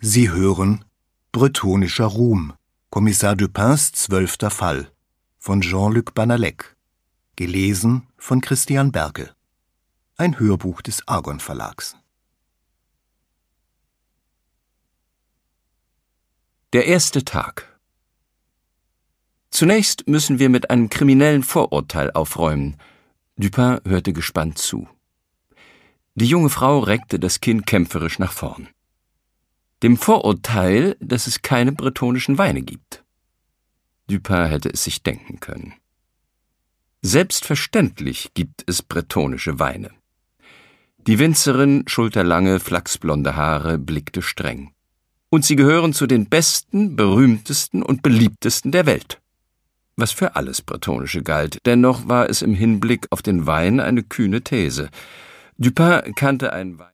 Sie hören Bretonischer Ruhm, Kommissar Dupins 12. Fall von Jean-Luc Banalek, gelesen von Christian Berke. Ein Hörbuch des Argon Verlags. Der erste Tag. Zunächst müssen wir mit einem kriminellen Vorurteil aufräumen. Dupin hörte gespannt zu. Die junge Frau reckte das Kinn kämpferisch nach vorn. Dem Vorurteil, dass es keine bretonischen Weine gibt. Dupin hätte es sich denken können. Selbstverständlich gibt es bretonische Weine. Die Winzerin, schulterlange, flachsblonde Haare, blickte streng. Und sie gehören zu den besten, berühmtesten und beliebtesten der Welt. Was für alles Bretonische galt, dennoch war es im Hinblick auf den Wein eine kühne These. Dupin kannte einen Wein